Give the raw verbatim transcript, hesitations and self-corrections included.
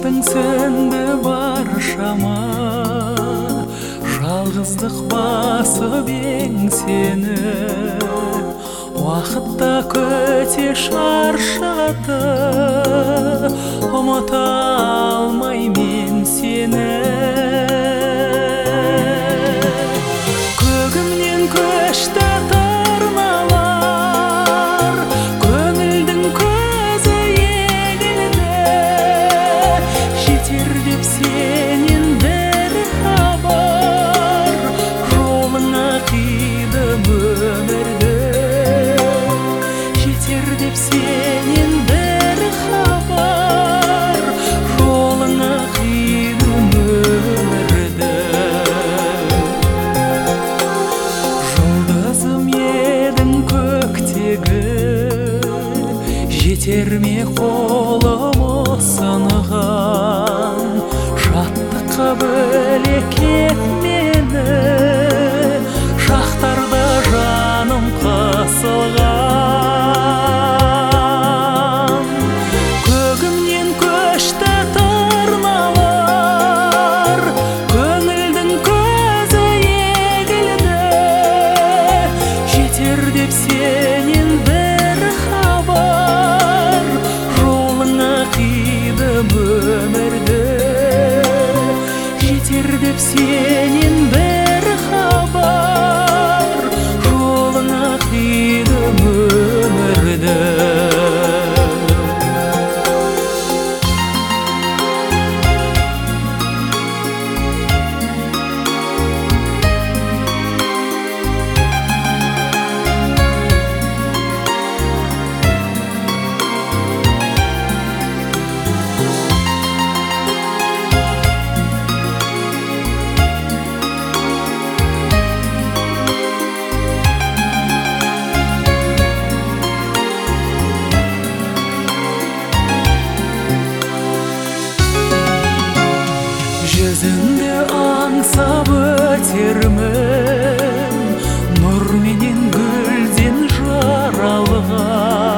нұрдың сөнді бар шама, жалғыздық басып еңсені, уақытта көте шаршады, ұмыта алмаймын сені. Көгімнен көшті тарналар, көңілдің көзі егілді, жетер деп сенен бір хабар, жолыңа қидым өмірді. Жетер деп сенен бір хабар, жолыңа қидым өмірді. Жұлдызым едің көктегі, жетер ме қолым ұсынған, шаттыққа бөлек ет мені, шақтарда жаным қысылған. Көгімнен көшті тарналар, көңілдің көзі егілді, жетер деп сенен бір хабар, жолыңа қидым өмірді. Жетер деп сенен бір хабар, жолыңа қидым өмірді. Жүзіңді аңсап өтермін, нұр менен гүлден жаралған.